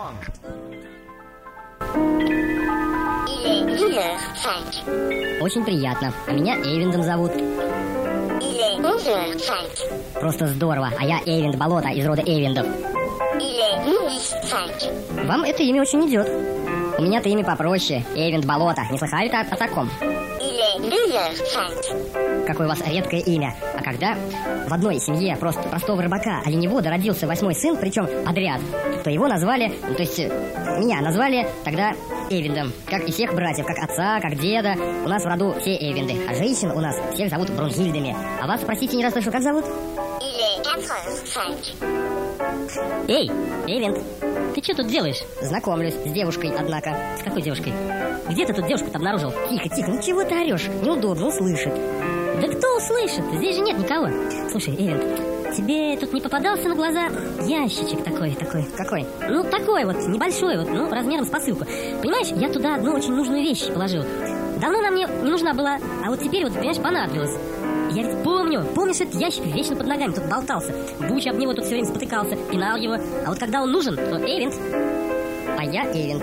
Очень приятно. А меня Эйвиндом зовут. Просто здорово. А я Эйвинд Болото из рода Эйвиндов. Вам это имя очень идет. У меня-то имя попроще. Эйвинд Болото. Не слыхали о таком? Какое у вас редкое имя. А когда в одной семье простого рыбака оленевода родился 8-й сын, причем подряд, то его назвали, то есть меня назвали тогда Эйвиндом. Как и всех братьев, как отца, как деда. У нас в роду все Эйвинды. А женщин у нас всех зовут Брунхильдами. А вас, простите, не расслышал, как зовут? Эй, Эйвинд, ты что тут делаешь? Знакомлюсь с девушкой, однако. С какой девушкой? Где ты тут девушку-то обнаружил? Тихо, тихо, ну чего ты орешь? Неудобно, услышит. Да кто услышит? Здесь же нет никого. Слушай, Эйвинд, тебе тут не попадался на глаза ящичек такой? Какой? Ну, такой вот, небольшой, вот, ну, размером с посылку. Понимаешь, я туда одну очень нужную вещь положил. Давно она мне не нужна была, а вот теперь вот, понимаешь, понадобилась. Я ведь помнишь, этот ящик вечно под ногами тут болтался. Буч об него тут все время спотыкался, пинал его. А вот когда он нужен, то Эйвинд. А я Эйвинд.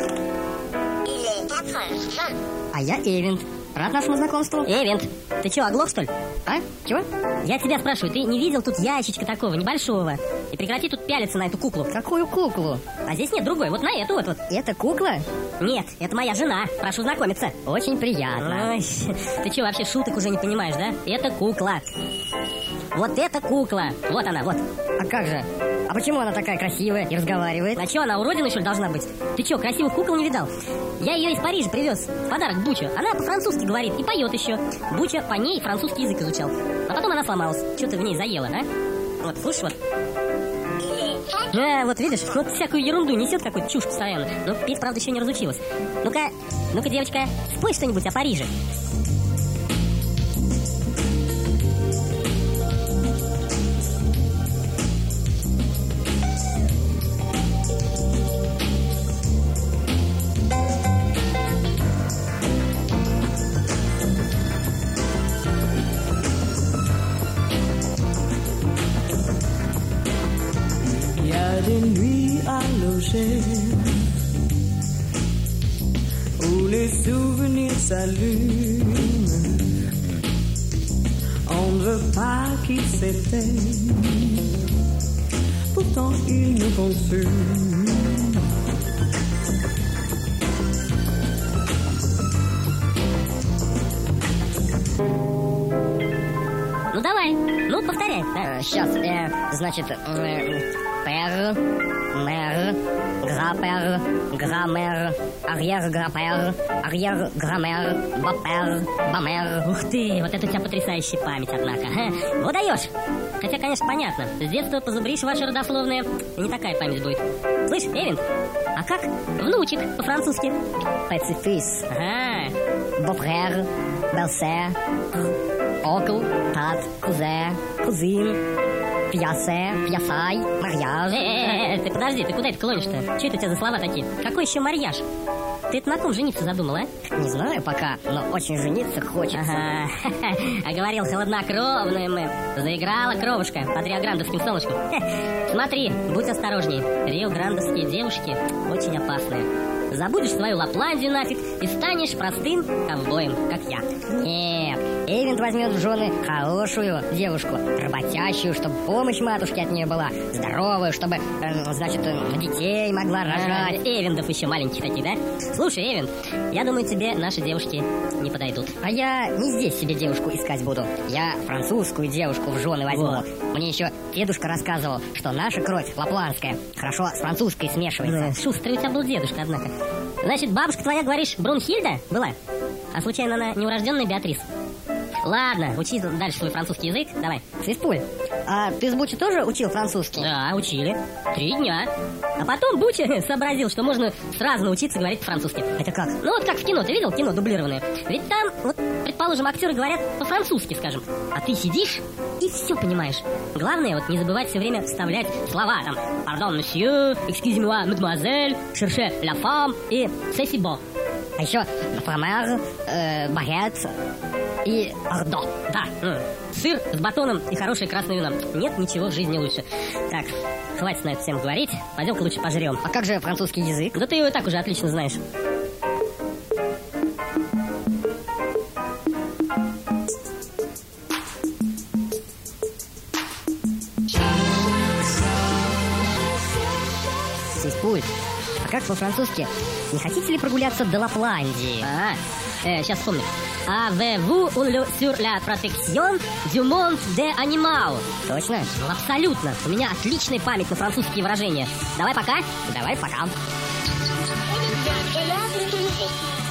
А я Эйвинд. Рад нашему знакомству. Эйвинд, ты чего, оглох, что ли? А? Чего? Я тебя спрашиваю, ты не видел тут ящичка такого, небольшого? И прекрати тут пялиться на эту куклу. Какую куклу? А здесь нет другой, вот на эту вот. Это кукла? Нет, это моя жена, прошу знакомиться. Очень приятно. Ой, ты что, вообще шуток уже не понимаешь, да? Это кукла. Вот это кукла. Вот она, вот. А как же? А почему она такая красивая и разговаривает? А что, она уродина, что ли, должна быть? Ты что, красивых кукол не видал? Я ее из Парижа привез в подарок Бучу. Она по-французски говорит и поет еще. Буча по ней французский язык изучал. А потом она сломалась. Что ты в ней заела, а? Вот, слушай, вот. Вот видишь, вот всякую ерунду несет, какую-то чушь постоянно. Но петь, правда, еще не разучилась. Ну-ка, девочка, спой что-нибудь о Париже. Des nuits à loger où les souvenirs s'allument. On ne veut pas qu'ils s'éteignent, pourtant ils nous consument. Ну давай, ну повторяй. Сейчас, значит, пер, мер, грапер, грамер, арьер-грапер, арьер-грамер, бапер, бамер. Ух ты, вот это у тебя потрясающая память, однако. Вот даешь. Хотя, конечно, понятно, с детства позубришь ваши родословные, и не такая память будет. Слышь, Эйвинд, а как внучек по-французски? Пацифис. Ага. Бопрер, белсер, окл, тат, кузе, кузин, пьясе, пьясай, марьяж. Ты подожди, ты куда это клонишь-то? Что это у тебя за слова такие? Какой еще марьяж? Ты это на ком жениться задумала, а? Не знаю пока, но очень жениться хочется. Ага, а говорил, холоднокровные мы. Заиграла кровушка под рио-грандовским солнышком. Смотри, будь осторожней. Рио-грандовские девушки очень опасные. Забудешь свою Лапландию нафиг и станешь простым ковбоем, как я. Нет, Эйвинд возьмет в жены хорошую девушку, работящую, чтобы помощь матушке от нее была, здоровую, чтобы, значит, детей могла рожать. Эйвиндов еще маленькие такие, да? Слушай, Эйвинд, я думаю, тебе наши девушки не подойдут. А я не здесь себе девушку искать буду. Я французскую девушку в жены возьму. Вот. Мне еще дедушка рассказывал, что наша кровь лапландская хорошо с французской смешивается. Да. Шустрый у тебя был дедушка, однако. Значит, бабушка твоя, говоришь, Брунхильда была? А случайно она неурожденная Беатрис? Ладно, учи дальше свой французский язык, давай. Свиспуль, а ты с Бучи тоже учил французский? Да, учили. 3 дня. А потом Бучи сообразил, что можно сразу научиться говорить по-французски. Это как? Ну вот как в кино, ты видел кино дублированное? Ведь там, вот, предположим, актеры говорят по-французски, скажем. А ты сидишь и все понимаешь. Главное, вот не забывать все время вставлять слова там. Pardon, monsieur, excusez-moi, mademoiselle, cherchez la femme и c'est si bon. А еще фромер, багет и ордо. Да, сыр с батоном и хорошее красное вино. Нет ничего в жизни лучше. Так, хватит на эту тему говорить. Пойдем-ка лучше пожрем. А как же французский язык? Да ты его и так уже отлично знаешь. Пульт. А как по-французски? Не хотите ли прогуляться до Лапландии? Сейчас вспомню. Avez-vous sur la protection du monde des animaux? Точно? Ну, абсолютно. У меня отличная память на французские выражения. Давай пока. Давай пока.